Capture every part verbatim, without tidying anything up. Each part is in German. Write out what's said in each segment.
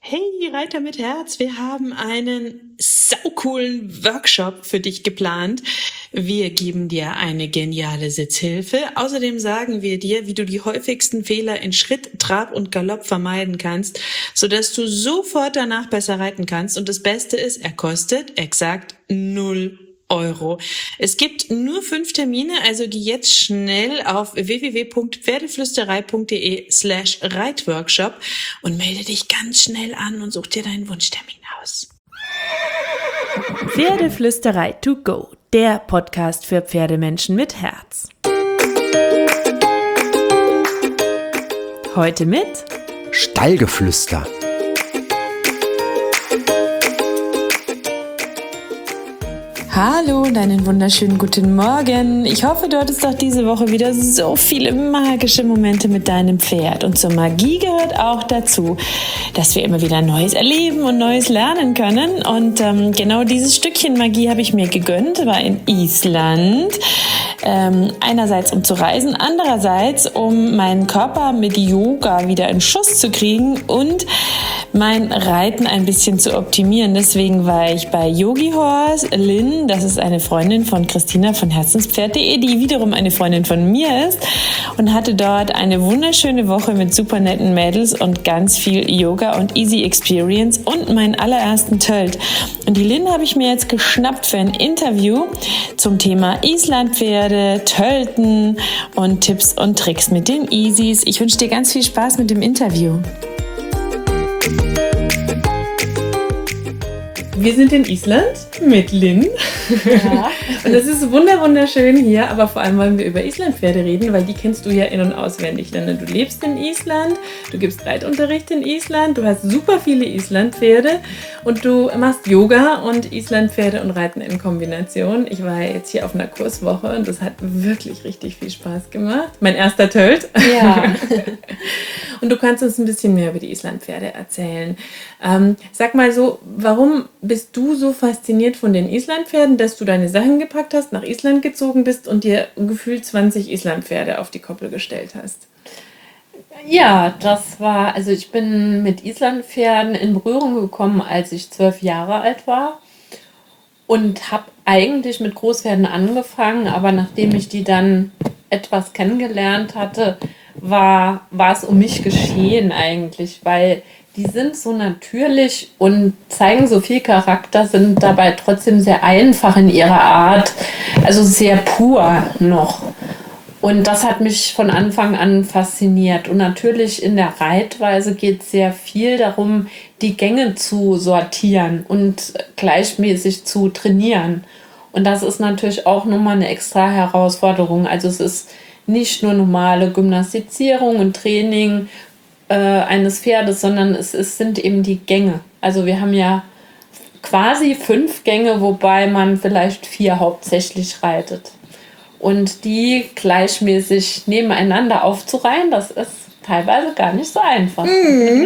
Hey, Reiter mit Herz, wir haben einen saucoolen Workshop für dich geplant. Wir geben dir eine geniale Sitzhilfe. Außerdem sagen wir dir, wie du die häufigsten Fehler in Schritt, Trab und Galopp vermeiden kannst, sodass du sofort danach besser reiten kannst. Und das Beste ist, er kostet exakt null Euro. Es gibt nur fünf Termine, also geh jetzt schnell auf w w w punkt pferdeflüsterei punkt d e slash reitworkshop und melde dich ganz schnell an und such dir deinen Wunschtermin aus. Pferdeflüsterei to go, der Podcast für Pferdemenschen mit Herz. Heute mit Stallgeflüster. Hallo und einen wunderschönen guten Morgen. Ich hoffe, du hattest doch diese Woche wieder so viele magische Momente mit deinem Pferd. Und zur Magie gehört auch dazu, dass wir immer wieder Neues erleben und Neues lernen können. Und ähm, genau dieses Stückchen Magie habe ich mir gegönnt, war in Island. Ähm, einerseits um zu reisen, andererseits um meinen Körper mit Yoga wieder in Schuss zu kriegen und mein Reiten ein bisschen zu optimieren. Deswegen war ich bei Yogi Horse. Lynn, das ist eine Freundin von Christina von herzenspferd punkt d e, die wiederum eine Freundin von mir ist, und hatte dort eine wunderschöne Woche mit super netten Mädels und ganz viel Yoga und Easy Experience und meinen allerersten Tölt. Und die Lynn habe ich mir jetzt geschnappt für ein Interview zum Thema Islandpferde, Tölten und Tipps und Tricks mit den Easies. Ich wünsche dir ganz viel Spaß mit dem Interview. Wir sind in Island mit Lynn. Ja. Und es ist wunderschön hier, aber vor allem wollen wir über Islandpferde reden, weil die kennst du ja in- und auswendig. Denn du lebst in Island, du gibst Reitunterricht in Island, du hast super viele Islandpferde und du machst Yoga und Islandpferde und Reiten in Kombination. Ich war jetzt hier auf einer Kurswoche und das hat wirklich richtig viel Spaß gemacht. Mein erster Tölt. Ja. Und du kannst uns ein bisschen mehr über die Islandpferde erzählen. Ähm, sag mal so, warum bist du so fasziniert von den Islandpferden, dass du deine Sachen gepackt hast, nach Island gezogen bist und dir gefühlt zwanzig Islandpferde auf die Koppel gestellt hast? Ja, das war, also ich bin mit Islandpferden in Berührung gekommen, als ich zwölf Jahre alt war und habe eigentlich mit Großpferden angefangen, aber nachdem ich die dann etwas kennengelernt hatte, war, war es um mich geschehen eigentlich, weil die sind so natürlich und zeigen so viel Charakter, sind dabei trotzdem sehr einfach in ihrer Art, also sehr pur noch. Und das hat mich von Anfang an fasziniert. Und natürlich in der Reitweise geht es sehr viel darum, die Gänge zu sortieren und gleichmäßig zu trainieren. Und das ist natürlich auch nochmal eine extra Herausforderung. Also es ist nicht nur normale Gymnastizierung und Training äh, eines Pferdes, sondern es, es sind eben die Gänge. Also wir haben ja quasi fünf Gänge, wobei man vielleicht vier hauptsächlich reitet. Und die gleichmäßig nebeneinander aufzureihen, das ist teilweise gar nicht so einfach. Mm.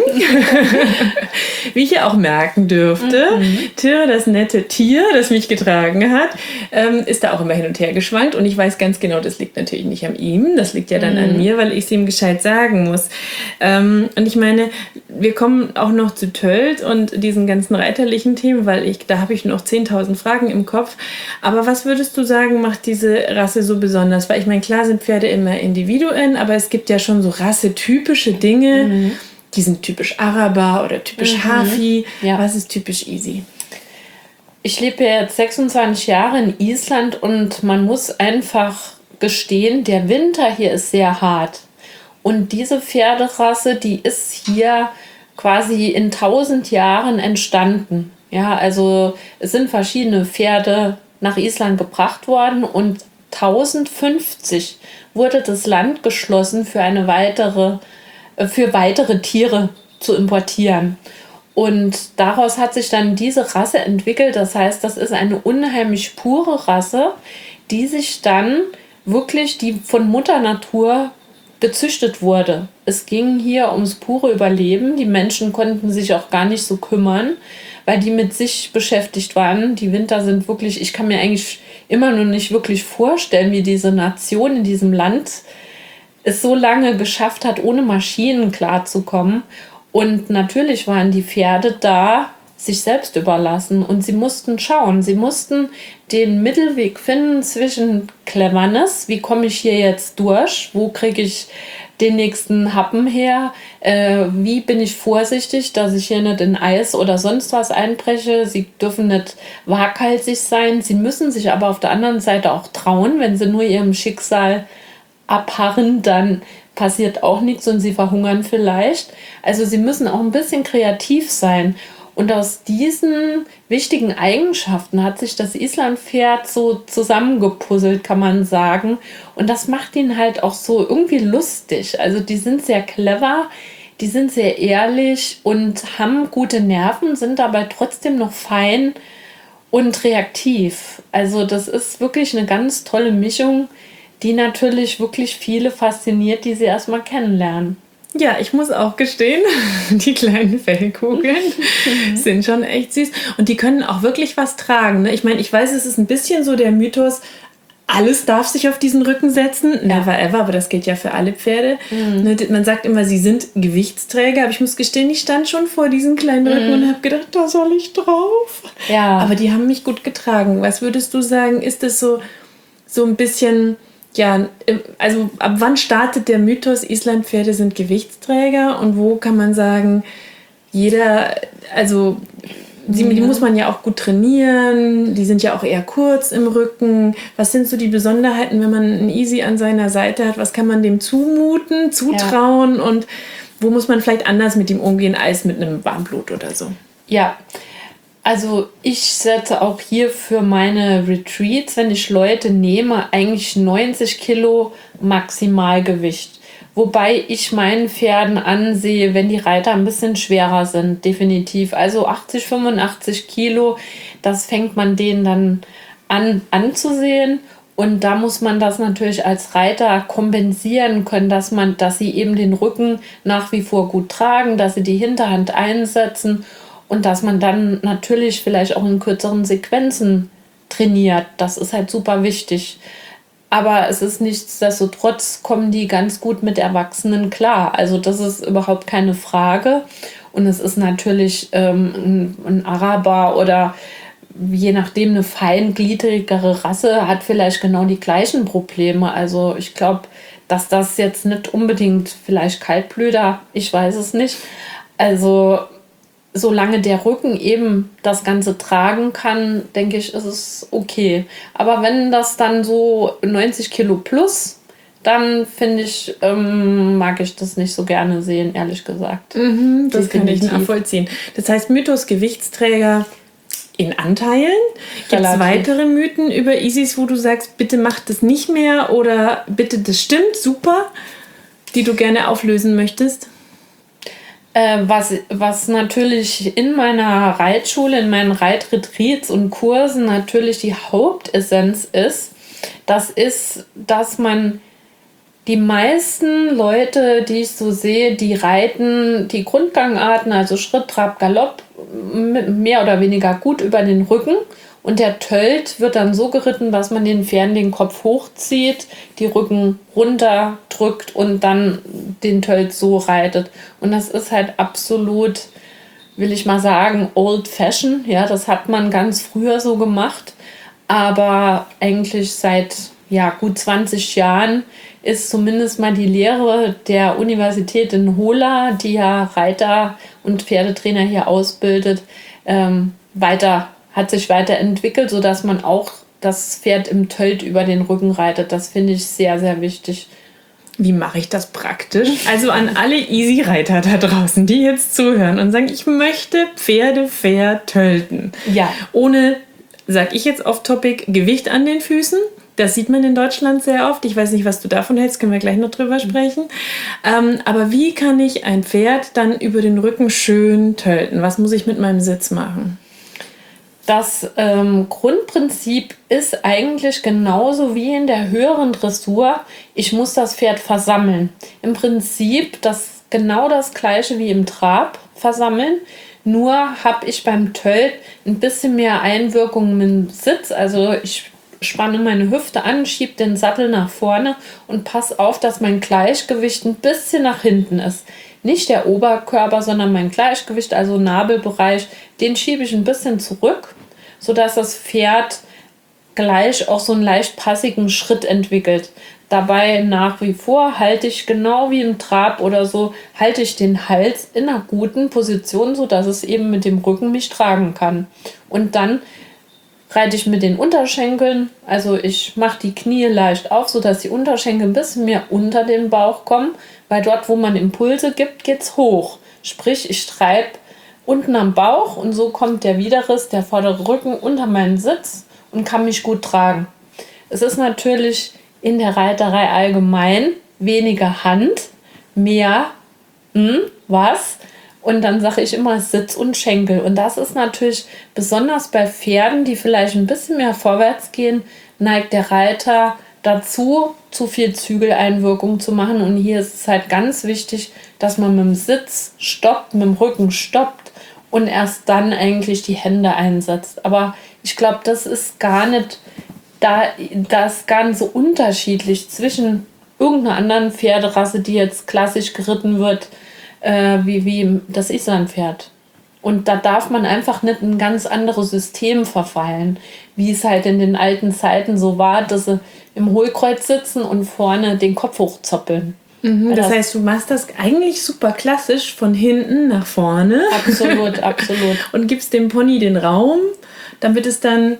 Wie ich ja auch merken dürfte, mhm. Tyr, das nette Tier, das mich getragen hat, ähm, ist da auch immer hin und her geschwankt. Und ich weiß ganz genau, das liegt natürlich nicht an ihm, das liegt ja dann mhm. an mir, weil ich es ihm gescheit sagen muss. Ähm, und ich meine, wir kommen auch noch zu Tölt und diesen ganzen reiterlichen Themen, weil ich, da habe ich noch zehntausend Fragen im Kopf. Aber was würdest du sagen, macht diese Rasse so besonders? Weil ich meine, klar sind Pferde immer Individuen, aber es gibt ja schon so Rassetypen, typische Dinge, mhm. die sind typisch Araber oder typisch mhm. Hafi. Ja. Was ist typisch Easy? Ich lebe jetzt sechsundzwanzig Jahre in Island und man muss einfach gestehen, der Winter hier ist sehr hart. Und diese Pferderasse, die ist hier quasi in tausend Jahren entstanden. Ja, also es sind verschiedene Pferde nach Island gebracht worden und tausendfünfzig wurde das Land geschlossen für eine weitere, für weitere Tiere zu importieren. Und daraus hat sich dann diese Rasse entwickelt. Das heißt, das ist eine unheimlich pure Rasse, die sich dann wirklich, die von Mutter Natur gezüchtet wurde. Es ging hier ums pure Überleben. Die Menschen konnten sich auch gar nicht so kümmern, weil die mit sich beschäftigt waren. Die Winter sind wirklich, ich kann mir eigentlich immer noch nicht wirklich vorstellen, wie diese Nation in diesem Land es so lange geschafft hat, ohne Maschinen klarzukommen. Und natürlich waren die Pferde da sich selbst überlassen und sie mussten schauen, sie mussten den Mittelweg finden zwischen Cleverness, wie komme ich hier jetzt durch, wo kriege ich den nächsten Happen her, äh, wie bin ich vorsichtig, dass ich hier nicht in Eis oder sonst was einbreche. Sie dürfen nicht waghalsig sein, sie müssen sich aber auf der anderen Seite auch trauen, wenn sie nur ihrem Schicksal abharren, dann passiert auch nichts und sie verhungern vielleicht. Also sie müssen auch ein bisschen kreativ sein. Und aus diesen wichtigen Eigenschaften hat sich das Islandpferd so zusammengepuzzelt, kann man sagen. Und das macht ihn halt auch so irgendwie lustig. Also die sind sehr clever, die sind sehr ehrlich und haben gute Nerven, sind dabei trotzdem noch fein und reaktiv. Also das ist wirklich eine ganz tolle Mischung, die natürlich wirklich viele fasziniert, die sie erstmal kennenlernen. Ja, ich muss auch gestehen, die kleinen Fellkugeln mhm. sind schon echt süß. Und die können auch wirklich was tragen. Ne? Ich meine, ich weiß, es ist ein bisschen so der Mythos, alles darf sich auf diesen Rücken setzen. Ja. Never ever, aber das gilt ja für alle Pferde. Mhm. Ne, man sagt immer, sie sind Gewichtsträger. Aber ich muss gestehen, ich stand schon vor diesen kleinen Rücken mhm. und habe gedacht, da soll ich drauf. Ja. Aber die haben mich gut getragen. Was würdest du sagen, ist das so, so ein bisschen... Ja, also ab wann startet der Mythos, Islandpferde sind Gewichtsträger und wo kann man sagen, jeder, also die, die muss man ja auch gut trainieren, die sind ja auch eher kurz im Rücken. Was sind so die Besonderheiten, wenn man einen Easy an seiner Seite hat? Was kann man dem zumuten, zutrauen ja. und wo muss man vielleicht anders mit ihm umgehen als mit einem Warmblut oder so? Ja, also ich setze auch hier für meine Retreats, wenn ich Leute nehme, eigentlich neunzig Kilo Maximalgewicht. Wobei ich meinen Pferden ansehe, wenn die Reiter ein bisschen schwerer sind, definitiv. Also achtzig, fünfundachtzig Kilo, das fängt man denen dann an anzusehen. Und da muss man das natürlich als Reiter kompensieren können, dass man, dass sie eben den Rücken nach wie vor gut tragen, dass sie die Hinterhand einsetzen. Und dass man dann natürlich vielleicht auch in kürzeren Sequenzen trainiert. Das ist halt super wichtig. Aber es ist nichtsdestotrotz, kommen die ganz gut mit Erwachsenen klar. Also das ist überhaupt keine Frage. Und es ist natürlich ähm, ein, ein Araber oder je nachdem eine feingliedrigere Rasse hat vielleicht genau die gleichen Probleme. Also ich glaube, dass das jetzt nicht unbedingt vielleicht Kaltblüter, ich weiß es nicht. Also solange der Rücken eben das Ganze tragen kann, denke ich, ist es okay. Aber wenn das dann so neunzig Kilo plus, dann finde ich, ähm, mag ich das nicht so gerne sehen, ehrlich gesagt. Mhm, das kann ich nachvollziehen. Das heißt, Mythos Gewichtsträger in Anteilen. Gibt es weitere Mythen über Isis, wo du sagst, bitte mach das nicht mehr oder bitte das stimmt, super, die du gerne auflösen möchtest? Äh, was, was natürlich in meiner Reitschule, in meinen Reitretreats und Kursen natürlich die Hauptessenz ist, das ist, dass man die meisten Leute, die ich so sehe, die reiten die Grundgangarten, also Schritt, Trab, Galopp, mehr oder weniger gut über den Rücken. Und der Tölt wird dann so geritten, dass man den Pferden den Kopf hochzieht, die Rücken runterdrückt und dann den Tölt so reitet. Und das ist halt absolut, will ich mal sagen, old fashion. Ja, das hat man ganz früher so gemacht. Aber eigentlich seit ja, gut zwanzig Jahren ist zumindest mal die Lehre der Universität in Hola, die ja Reiter und Pferdetrainer hier ausbildet, ähm, weiter hat sich weiterentwickelt, sodass man auch das Pferd im Tölt über den Rücken reitet. Das finde ich sehr, sehr wichtig. Wie mache ich das praktisch? Also an alle Easy-Reiter da draußen, die jetzt zuhören und sagen, ich möchte Pferde vertölten. Ja. Ohne, sag ich jetzt off-topic, Gewicht an den Füßen. Das sieht man in Deutschland sehr oft. Ich weiß nicht, was du davon hältst, können wir gleich noch drüber sprechen. Ähm, aber wie kann ich ein Pferd dann über den Rücken schön tölten? Was muss ich mit meinem Sitz machen? Das ähm, Grundprinzip ist eigentlich genauso wie in der höheren Dressur. Ich muss das Pferd versammeln. Im Prinzip das genau das gleiche wie im Trab versammeln. Nur habe ich beim Tölt ein bisschen mehr Einwirkung mit dem Sitz. Also ich spanne meine Hüfte an, schiebe den Sattel nach vorne und passe auf, dass mein Gleichgewicht ein bisschen nach hinten ist. nicht der Oberkörper, sondern mein Gleichgewicht, also Nabelbereich, den schiebe ich ein bisschen zurück, sodass das Pferd gleich auch so einen leicht passigen Schritt entwickelt. Dabei nach wie vor halte ich genau wie im Trab oder so, halte ich den Hals in einer guten Position, sodass es eben mit dem Rücken mich tragen kann. Und dann reite ich mit den Unterschenkeln, also ich mache die Knie leicht auf, sodass die Unterschenkel ein bisschen mehr unter den Bauch kommen, weil dort, wo man Impulse gibt, geht es hoch. Sprich, ich treibe unten am Bauch und so kommt der Widerriss, der vordere Rücken unter meinen Sitz und kann mich gut tragen. Es ist natürlich in der Reiterei allgemein weniger Hand, mehr hm, was. Und dann sage ich immer Sitz und Schenkel. Und das ist natürlich besonders bei Pferden, die vielleicht ein bisschen mehr vorwärts gehen, neigt der Reiter dazu, zu viel Zügeleinwirkung zu machen. Und hier ist es halt ganz wichtig, dass man mit dem Sitz stoppt, mit dem Rücken stoppt und erst dann eigentlich die Hände einsetzt. Aber ich glaube, das ist gar nicht, da, das ist gar nicht so unterschiedlich zwischen irgendeiner anderen Pferderasse, die jetzt klassisch geritten wird, äh, wie, wie das Islandpferd. Und da darf man einfach nicht in ein ganz anderes System verfallen, wie es halt in den alten Zeiten so war, dass sie im Hohlkreuz sitzen und vorne den Kopf hochzoppeln. Mhm, das, das heißt, du machst das eigentlich super klassisch von hinten nach vorne. Absolut, absolut. Und gibst dem Pony den Raum, damit es dann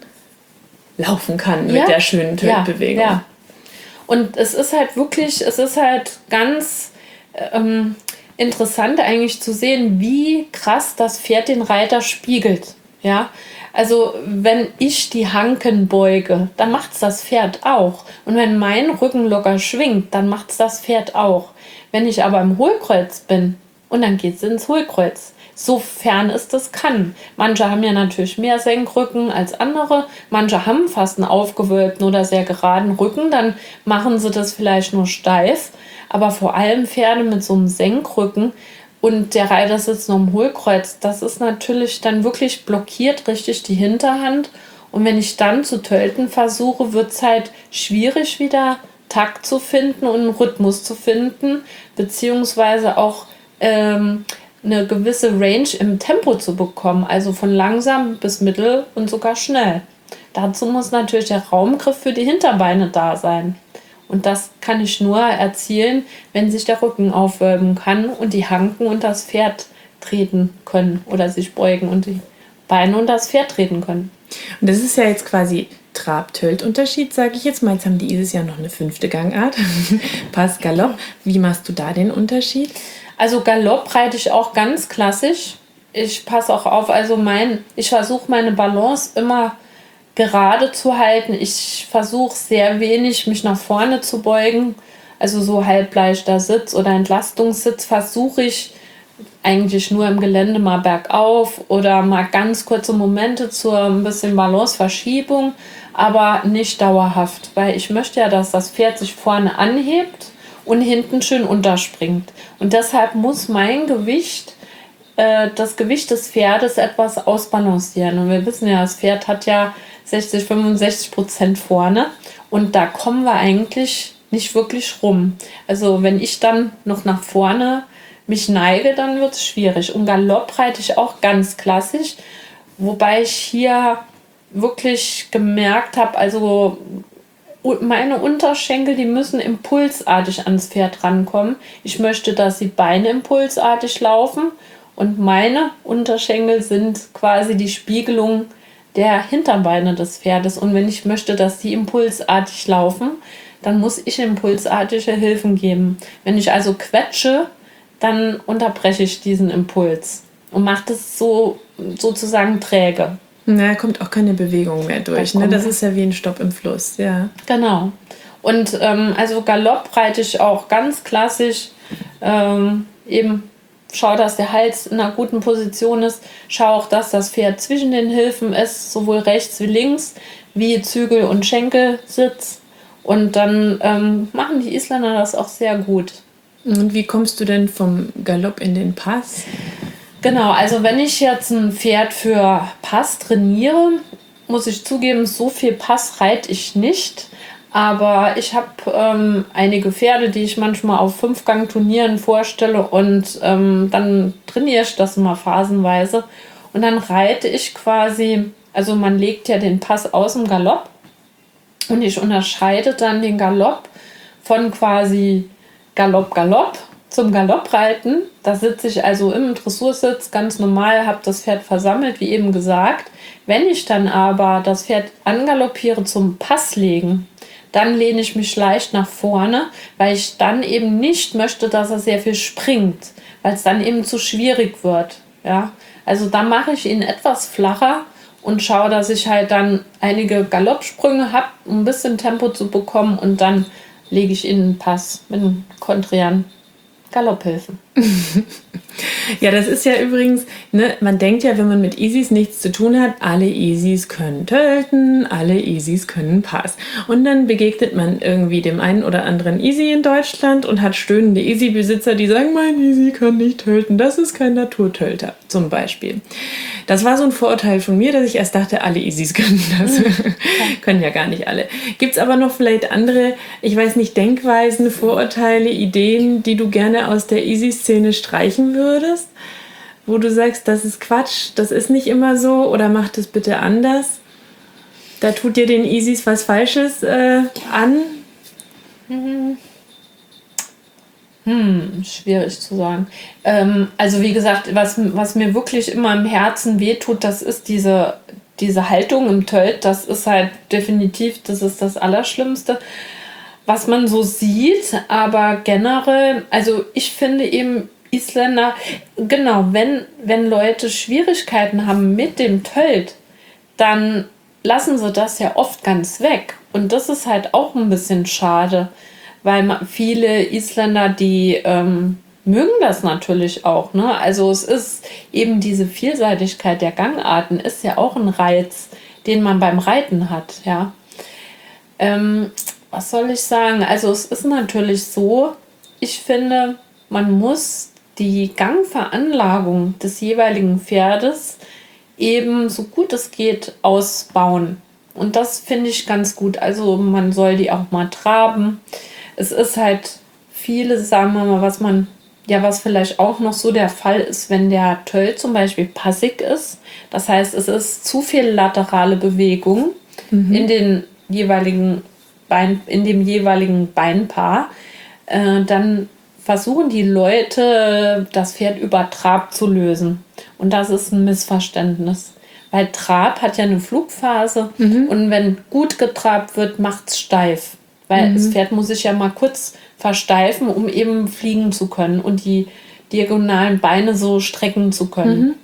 laufen kann mit ja, der schönen Töltbewegung. Ja, ja. Und es ist halt wirklich, es ist halt ganz ähm, interessant eigentlich zu sehen, wie krass das Pferd den Reiter spiegelt. Ja, also wenn ich die Hanken beuge, dann macht es das Pferd auch. Und wenn mein Rücken locker schwingt, dann macht es das Pferd auch. Wenn ich aber im Hohlkreuz bin, und dann geht es ins Hohlkreuz. Sofern es das kann. Manche haben ja natürlich mehr Senkrücken als andere. Manche haben fast einen aufgewölbten oder sehr geraden Rücken. Dann machen sie das vielleicht nur steif. Aber vor allem Pferde mit so einem Senkrücken und der Reiter sitzt noch im Hohlkreuz, das ist natürlich dann wirklich blockiert richtig die Hinterhand. Und wenn ich dann zu tölten versuche, wird es halt schwierig, wieder Takt zu finden und einen Rhythmus zu finden, beziehungsweise auch ähm, eine gewisse Range im Tempo zu bekommen, also von langsam bis mittel und sogar schnell. Dazu muss natürlich der Raumgriff für die Hinterbeine da sein. Und das kann ich nur erzielen, wenn sich der Rücken aufwölben kann und die Hanken und das Pferd treten können oder sich beugen und die Beine und das Pferd treten können. Und das ist ja jetzt quasi Trab-Tölt-Unterschied, sage ich jetzt mal. Jetzt haben die dieses Jahr noch eine fünfte Gangart, Pass, Galopp. Wie machst du da den Unterschied? Also Galopp reite ich auch ganz klassisch. Ich passe auch auf, also mein, ich versuche meine Balance immer gerade zu halten. Ich versuche sehr wenig, mich nach vorne zu beugen. Also so halbleichter Sitz oder Entlastungssitz versuche ich eigentlich nur im Gelände mal bergauf oder mal ganz kurze Momente zur ein bisschen Balanceverschiebung, aber nicht dauerhaft, weil ich möchte ja, dass das Pferd sich vorne anhebt und hinten schön unterspringt. Und deshalb muss mein Gewicht, äh, das Gewicht des Pferdes etwas ausbalancieren. Und wir wissen ja, das Pferd hat ja sechzig, fünfundsechzig Prozent vorne und da kommen wir eigentlich nicht wirklich rum. Also wenn ich dann noch nach vorne mich neige, dann wird es schwierig. Und Galopp reite ich auch ganz klassisch, wobei ich hier wirklich gemerkt habe, also meine Unterschenkel, die müssen impulsartig ans Pferd rankommen. Ich möchte, dass die Beine impulsartig laufen und meine Unterschenkel sind quasi die Spiegelung der Hinterbeine des Pferdes. Und wenn ich möchte, dass die impulsartig laufen, dann muss ich impulsartige Hilfen geben. Wenn ich also quetsche, dann unterbreche ich diesen Impuls und mache das so sozusagen träge. Na, da kommt auch keine Bewegung mehr durch. Da ne? Das ist ja wie ein Stopp im Fluss. Ja. Genau. Und ähm, also Galopp reite ich auch ganz klassisch. Ähm, eben schau, dass der Hals in einer guten Position ist. Schau auch, dass das Pferd zwischen den Hilfen ist, sowohl rechts wie links, wie Zügel und Schenkelsitz. Und dann ähm, machen die Isländer das auch sehr gut. Und wie kommst du denn vom Galopp in den Pass? Genau, also wenn ich jetzt ein Pferd für Pass trainiere, muss ich zugeben, so viel Pass reite ich nicht. Aber ich habe ähm, einige Pferde, die ich manchmal auf Fünfgang-Turnieren vorstelle und ähm, dann trainiere ich das mal phasenweise. Und dann reite ich quasi, also man legt ja den Pass aus dem Galopp und ich unterscheide dann den Galopp von quasi Galopp, Galopp zum Galoppreiten. Da sitze ich also im Dressursitz ganz normal, habe das Pferd versammelt, wie eben gesagt. Wenn ich dann aber das Pferd angaloppiere zum Passlegen, dann lehne ich mich leicht nach vorne, weil ich dann eben nicht möchte, dass er sehr viel springt, weil es dann eben zu schwierig wird. Ja? Also da mache ich ihn etwas flacher und schaue, dass ich halt dann einige Galoppsprünge habe, um ein bisschen Tempo zu bekommen und dann lege ich ihn einen Pass mit einem kontrieren Galopphilfen. Ja, das ist ja übrigens, ne, man denkt ja, wenn man mit Easies nichts zu tun hat, alle Easies können tölten, alle Easies können Pass. Und dann begegnet man irgendwie dem einen oder anderen Easy in Deutschland und hat stöhnende Easy-Besitzer, die sagen, mein Easy kann nicht tölten, das ist kein Naturtölter, zum Beispiel. Das war so ein Vorurteil von mir, dass ich erst dachte, alle Easies können das. Mhm. Können ja gar nicht alle. Gibt es aber noch vielleicht andere, ich weiß nicht, Denkweisen, Vorurteile, Ideen, die du gerne aus der Easy-Szene streichen würdest? Wo du sagst, das ist Quatsch, das ist nicht immer so oder mach das bitte anders? Da tut dir den Easies was Falsches äh, an? Mhm. Hm, schwierig zu sagen. Ähm, also wie gesagt, was, was mir wirklich immer im Herzen wehtut, das ist diese, diese Haltung im Tölt. Das ist halt definitiv, das ist das Allerschlimmste, was man so sieht. Aber generell, also ich finde eben Isländer, genau, wenn, wenn Leute Schwierigkeiten haben mit dem Tölt, dann lassen sie das ja oft ganz weg. Und das ist halt auch ein bisschen schade. Weil viele Isländer, die ähm, mögen das natürlich auch. Ne? Also es ist eben diese Vielseitigkeit der Gangarten ist ja auch ein Reiz, den man beim Reiten hat. Ja? Ähm, was soll ich sagen? Also es ist natürlich so, ich finde, man muss die Gangveranlagung des jeweiligen Pferdes eben so gut es geht ausbauen. Und das finde ich ganz gut. Also man soll die auch mal traben. Es ist halt viele, sagen wir mal, was man, ja, was vielleicht auch noch so der Fall ist, wenn der Tölt zum Beispiel passig ist. Das heißt, es ist zu viel laterale Bewegung mhm. in den jeweiligen Bein, in dem jeweiligen Beinpaar. Äh, dann versuchen die Leute, das Pferd über Trab zu lösen. Und das ist ein Missverständnis. Weil Trab hat ja eine Flugphase mhm. und wenn gut getrabt wird, macht es steif. Weil mhm. das Pferd muss sich ja mal kurz versteifen, um eben fliegen zu können und die diagonalen Beine so strecken zu können. Mhm.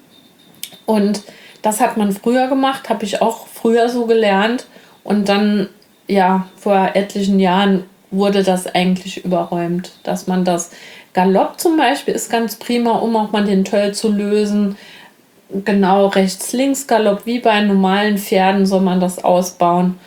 Und das hat man früher gemacht, habe ich auch früher so gelernt. Und dann, ja, vor etlichen Jahren wurde das eigentlich überräumt. Dass man das Galopp zum Beispiel ist ganz prima, um auch mal den Tölt zu lösen. Genau, rechts-links-Galopp, wie bei normalen Pferden soll man das ausbauen.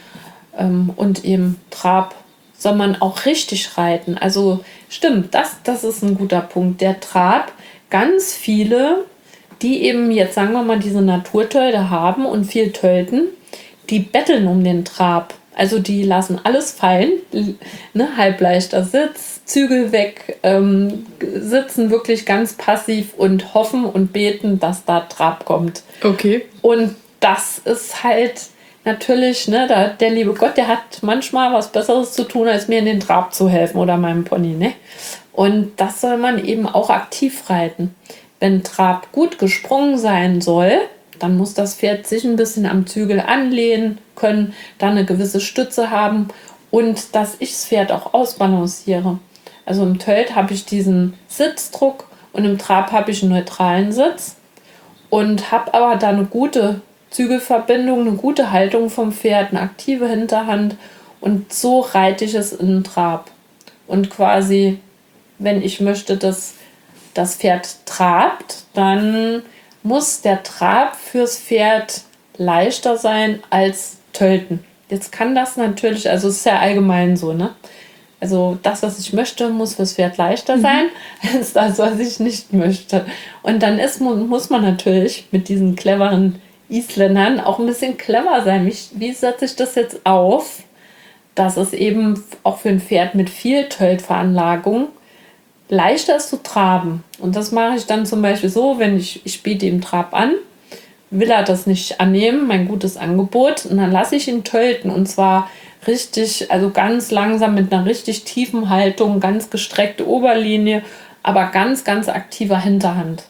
Und eben Trab soll man auch richtig reiten. Also stimmt, das, das ist ein guter Punkt. Der Trab, ganz viele, die eben jetzt, sagen wir mal, diese Naturtölte haben und viel tölten, die betteln um den Trab. Also die lassen alles fallen, ne, halbleichter Sitz, Zügel weg, ähm, sitzen wirklich ganz passiv und hoffen und beten, dass da Trab kommt. Okay. Und das ist halt natürlich, ne, da, der liebe Gott, der hat manchmal was Besseres zu tun, als mir in den Trab zu helfen oder meinem Pony, ne? Und das soll man eben auch aktiv reiten. Wenn Trab gut gesprungen sein soll, dann muss das Pferd sich ein bisschen am Zügel anlehnen können, dann eine gewisse Stütze haben und dass ich das Pferd auch ausbalanciere. Also im Tölt habe ich diesen Sitzdruck und im Trab habe ich einen neutralen Sitz und habe aber da eine gute Zügelverbindung, eine gute Haltung vom Pferd, eine aktive Hinterhand und so reite ich es in den Trab. Und quasi, wenn ich möchte, dass das Pferd trabt, dann muss der Trab fürs Pferd leichter sein als Tölten. Jetzt kann das natürlich, also es ist ja allgemein so, ne? Also das, was ich möchte, muss fürs Pferd leichter sein, mhm. als das, was ich nicht möchte. Und dann ist, muss man natürlich mit diesen cleveren Isländern auch ein bisschen clever sein. Wie, wie setze ich das jetzt auf, dass es eben auch für ein Pferd mit viel Töltveranlagung leichter ist zu traben. Und das mache ich dann zum Beispiel so, wenn ich, ich biete ihm Trab an, will er das nicht annehmen, mein gutes Angebot, und dann lasse ich ihn tölten. Und zwar richtig, also ganz langsam mit einer richtig tiefen Haltung, ganz gestreckte Oberlinie, aber ganz, ganz aktiver Hinterhand.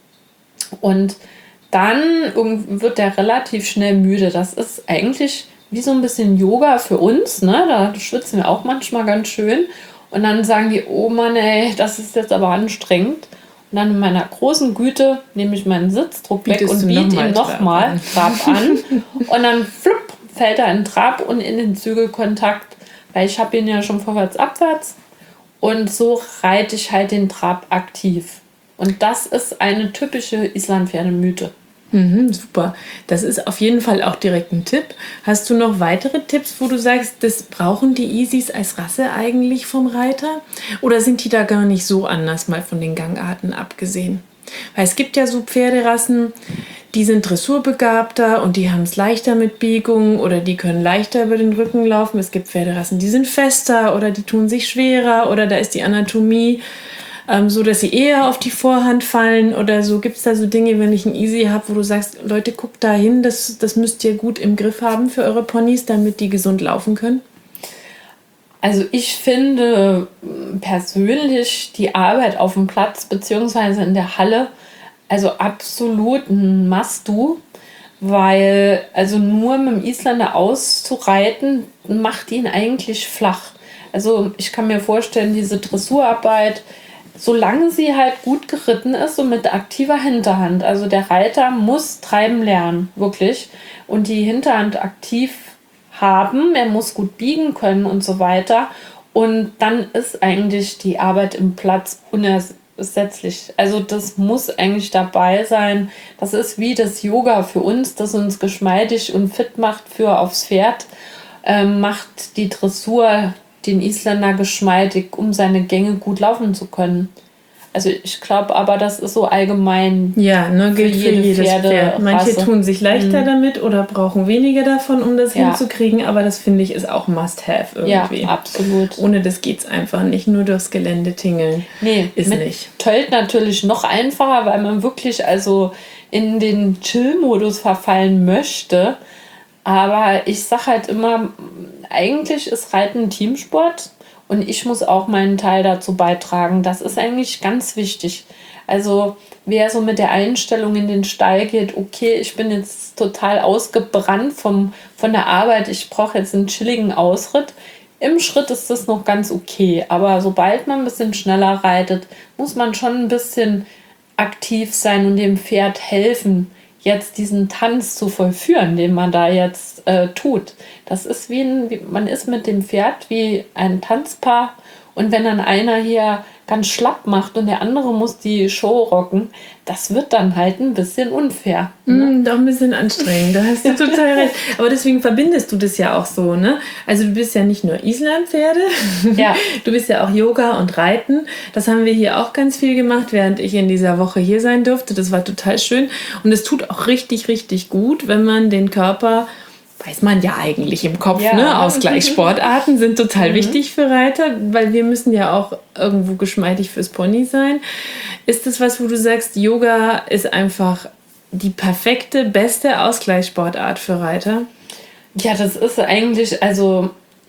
Und dann wird er relativ schnell müde. Das ist eigentlich wie so ein bisschen Yoga für uns, ne? Da schwitzen wir auch manchmal ganz schön. Und dann sagen die, oh Mann, ey, das ist jetzt aber anstrengend. Und dann in meiner großen Güte nehme ich meinen Sitzdruck weg und biete ihm nochmal Trab an. Und dann flupp, fällt er in Trab und in den Zügelkontakt, weil ich habe ihn ja schon vorwärts, abwärts. Und so reite ich halt den Trab aktiv. Und das ist eine typische Islandpferdemythe. Mhm, super. Das ist auf jeden Fall auch direkt ein Tipp. Hast du noch weitere Tipps, wo du sagst, das brauchen die Isis als Rasse eigentlich vom Reiter? Oder sind die da gar nicht so anders, mal von den Gangarten abgesehen? Weil es gibt ja so Pferderassen, die sind dressurbegabter und die haben es leichter mit Biegungen oder die können leichter über den Rücken laufen. Es gibt Pferderassen, die sind fester oder die tun sich schwerer oder da ist die Anatomie Ähm, so, dass sie eher auf die Vorhand fallen oder so. Gibt es da so Dinge, wenn ich ein Easy habe, wo du sagst, Leute, guckt da hin, das, das müsst ihr gut im Griff haben für eure Ponys, damit die gesund laufen können? Also ich finde persönlich die Arbeit auf dem Platz beziehungsweise in der Halle also absolut ein Must-Do, weil also nur mit dem Isländer auszureiten, macht ihn eigentlich flach. Also ich kann mir vorstellen, diese Dressurarbeit, solange sie halt gut geritten ist und mit aktiver Hinterhand. Also der Reiter muss treiben lernen, wirklich. Und die Hinterhand aktiv haben. Er muss gut biegen können und so weiter. Und dann ist eigentlich die Arbeit im Platz unersetzlich. Also das muss eigentlich dabei sein. Das ist wie das Yoga für uns, das uns geschmeidig und fit macht für aufs Pferd. Ähm, macht die Dressur den Isländer geschmeidig, um seine Gänge gut laufen zu können. Also ich glaube aber, das ist so allgemein. Ja, ne, gilt für, für jedes Pferd. Manche tun sich leichter mhm. damit oder brauchen weniger davon, um das ja. hinzukriegen, aber das finde ich ist auch Must-Have irgendwie. Ja, absolut. Ohne das geht es einfach nicht, nur durchs Gelände tingeln. Nee, ist mit nicht. Tölt natürlich noch einfacher, weil man wirklich also in den Chill-Modus verfallen möchte. Aber ich sage halt immer, eigentlich ist Reiten ein Teamsport und ich muss auch meinen Teil dazu beitragen. Das ist eigentlich ganz wichtig. Also wer so mit der Einstellung in den Stall geht, okay, ich bin jetzt total ausgebrannt vom, von der Arbeit, ich brauche jetzt einen chilligen Ausritt. Im Schritt ist das noch ganz okay, aber sobald man ein bisschen schneller reitet, muss man schon ein bisschen aktiv sein und dem Pferd helfen, jetzt diesen Tanz zu vollführen, den man da jetzt äh, tut. Das ist wie, ein, wie man ist mit dem Pferd wie ein Tanzpaar und wenn dann einer hier ganz schlapp macht und der andere muss die Show rocken, das wird dann halt ein bisschen unfair. Ne? Mm, doch ein bisschen anstrengend, da hast du total recht. Aber deswegen verbindest du das ja auch so, ne? Also du bist ja nicht nur Islandpferde, ja. Du bist ja auch Yoga und Reiten. Das haben wir hier auch ganz viel gemacht, während ich in dieser Woche hier sein durfte. Das war total schön und es tut auch richtig, richtig gut, wenn man den Körper, weiß man ja eigentlich im Kopf, ja. ne? Ausgleichssportarten sind total mhm. wichtig für Reiter, weil wir müssen ja auch irgendwo geschmeidig fürs Pony sein. Ist das was, wo du sagst, Yoga ist einfach die perfekte, beste Ausgleichssportart für Reiter? Ja, das ist eigentlich, also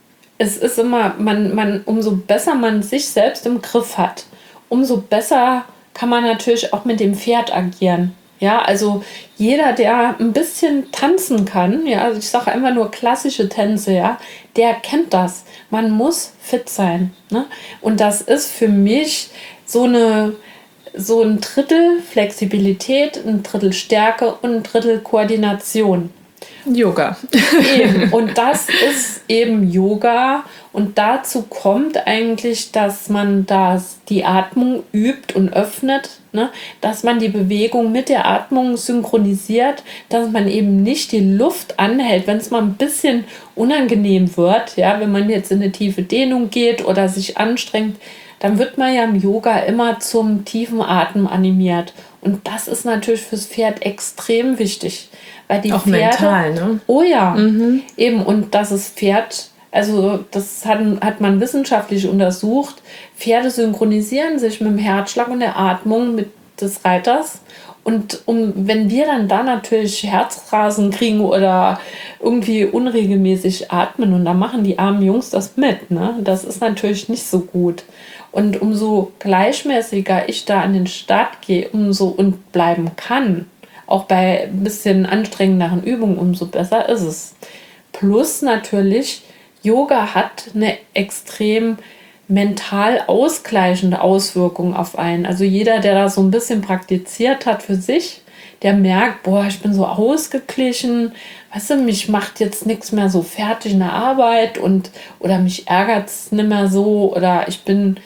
es ist immer, man, man, umso besser man sich selbst im Griff hat, umso besser kann man natürlich auch mit dem Pferd agieren. Ja, also jeder, der ein bisschen tanzen kann, ja, also ich sage einfach nur klassische Tänze, ja, der kennt das. Man muss fit sein, ne? Und das ist für mich so eine so ein Drittel Flexibilität, ein Drittel Stärke und ein Drittel Koordination. Yoga. Eben. Und das ist eben Yoga. Und dazu kommt eigentlich, dass man das, die Atmung übt und öffnet, ne? Dass man die Bewegung mit der Atmung synchronisiert, dass man eben nicht die Luft anhält, wenn es mal ein bisschen unangenehm wird, ja, wenn man jetzt in eine tiefe Dehnung geht oder sich anstrengt, dann wird man ja im Yoga immer zum tiefen Atmen animiert. Und das ist natürlich fürs Pferd extrem wichtig. Weil die auch Pferde, mental, ne? Oh ja, mhm. eben. Und dass das Pferd, Also das hat, hat man wissenschaftlich untersucht. Pferde synchronisieren sich mit dem Herzschlag und der Atmung mit des Reiters. Und um, wenn wir dann da natürlich Herzrasen kriegen oder irgendwie unregelmäßig atmen und dann machen die armen Jungs das mit, ne? Das ist natürlich nicht so gut. Und umso gleichmäßiger ich da an den Start gehe, umso und bleiben kann, auch bei ein bisschen anstrengenderen Übungen, umso besser ist es. Plus natürlich, Yoga hat eine extrem mental ausgleichende Auswirkung auf einen. Also jeder, der da so ein bisschen praktiziert hat für sich, der merkt, boah, ich bin so ausgeglichen, weißt du, mich macht jetzt nichts mehr so fertig in der Arbeit und oder mich ärgert es nicht mehr so oder ich bin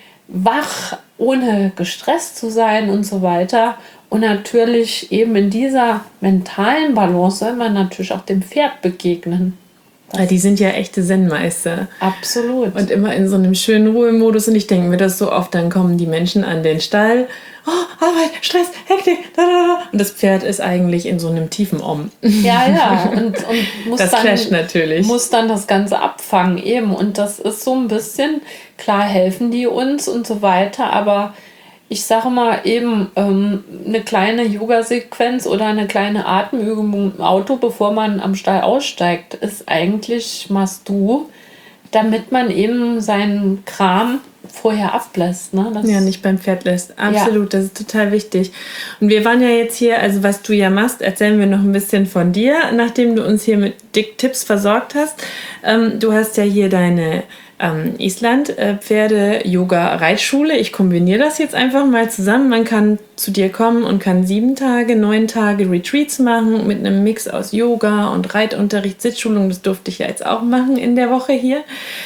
wach, ohne gestresst zu sein und so weiter. Und natürlich eben in dieser mentalen Balance soll man natürlich auch dem Pferd begegnen. Ja, die sind ja echte Zen-Meister. Absolut. Und immer in so einem schönen Ruhemodus. Und ich denke mir das so oft, dann kommen die Menschen an den Stall. Oh, Arbeit, Stress, Hektik. Da, da, da. Und das Pferd ist eigentlich in so einem tiefen Om. Ja, ja. Und, und muss, das dann, clasht natürlich. muss dann das Ganze abfangen eben. Und das ist so ein bisschen, klar helfen die uns und so weiter, aber ich sage mal eben, ähm, eine kleine Yoga-Sequenz oder eine kleine Atemübung im Auto, bevor man am Stall aussteigt, ist eigentlich machst du, damit man eben seinen Kram vorher ablässt. Ne? Das ja, nicht beim Pferd lässt. Absolut, ja. Das ist total wichtig. Und wir waren ja jetzt hier, also was du ja machst, erzählen wir noch ein bisschen von dir, nachdem du uns hier mit dick Tipps versorgt hast. Ähm, du hast ja hier deine Ähm, Island äh, Pferde-Yoga-Reitschule. Ich kombiniere das jetzt einfach mal zusammen. Man kann zu dir kommen und kann sieben Tage, neun Tage Retreats machen mit einem Mix aus Yoga und Reitunterricht, Sitzschulung. Das durfte ich ja jetzt auch machen in der Woche hier.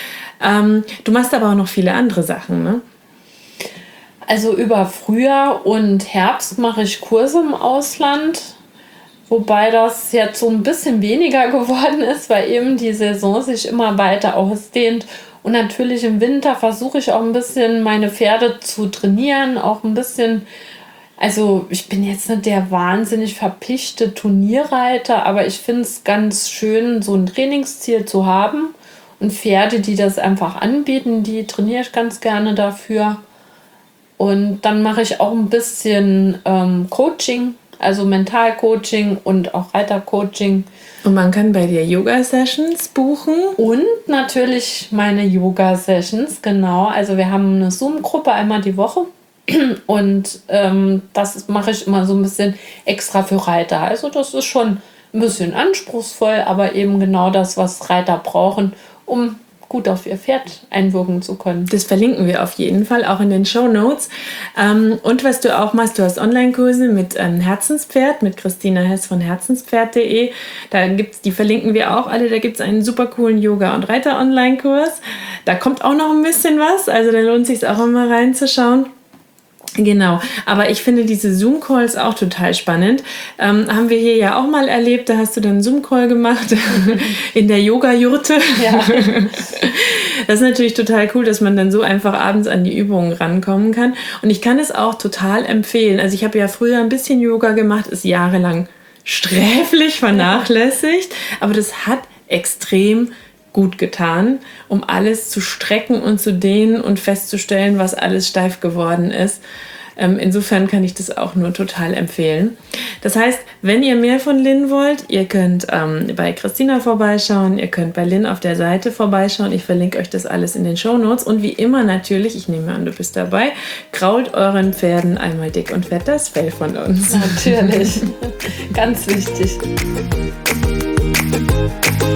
Ähm, du machst aber auch noch viele andere Sachen, ne? Also über Frühjahr und Herbst mache ich Kurse im Ausland. Wobei das jetzt so ein bisschen weniger geworden ist, weil eben die Saison sich immer weiter ausdehnt. Und natürlich im Winter versuche ich auch ein bisschen meine Pferde zu trainieren, auch ein bisschen, also ich bin jetzt nicht der wahnsinnig verpichte Turnierreiter, aber ich finde es ganz schön, so ein Trainingsziel zu haben. Und Pferde, die das einfach anbieten, die trainiere ich ganz gerne dafür. Und dann mache ich auch ein bisschen ähm, Coaching, also Mentalcoaching und auch Reitercoaching. Und man kann bei dir Yoga-Sessions buchen. Und natürlich meine Yoga-Sessions, genau. Also wir haben eine Zoom-Gruppe einmal die Woche. Und ähm, das mache ich immer so ein bisschen extra für Reiter. Also das ist schon ein bisschen anspruchsvoll, aber eben genau das, was Reiter brauchen, um gut auf ihr Pferd einwirken zu können. Das verlinken wir auf jeden Fall auch in den Shownotes. Ähm, und was du auch machst, du hast Online-Kurse mit ähm, Herzenspferd, mit Christina Hess von herzenspferd punkt de. Da gibt's, die verlinken wir auch alle. Da gibt es einen super coolen Yoga- und Reiter-Online-Kurs. Da kommt auch noch ein bisschen was. Also da lohnt es sich auch immer reinzuschauen. Genau, aber ich finde diese Zoom-Calls auch total spannend. Ähm, haben wir hier ja auch mal erlebt, da hast du dann einen Zoom-Call gemacht in der Yoga-Jurte. Ja. Das ist natürlich total cool, dass man dann so einfach abends an die Übungen rankommen kann. Und ich kann es auch total empfehlen. Also ich habe ja früher ein bisschen Yoga gemacht, ist jahrelang sträflich vernachlässigt, aber das hat extrem gut getan, um alles zu strecken und zu dehnen und festzustellen, was alles steif geworden ist. Ähm, insofern kann ich das auch nur total empfehlen. Das heißt, wenn ihr mehr von Lynn wollt, ihr könnt ähm, bei Christina vorbeischauen, ihr könnt bei Lynn auf der Seite vorbeischauen. Ich verlinke euch das alles in den Shownotes. Und wie immer natürlich, ich nehme an, du bist dabei, krault euren Pferden einmal dick und fett das Fell von uns. Natürlich, ganz wichtig.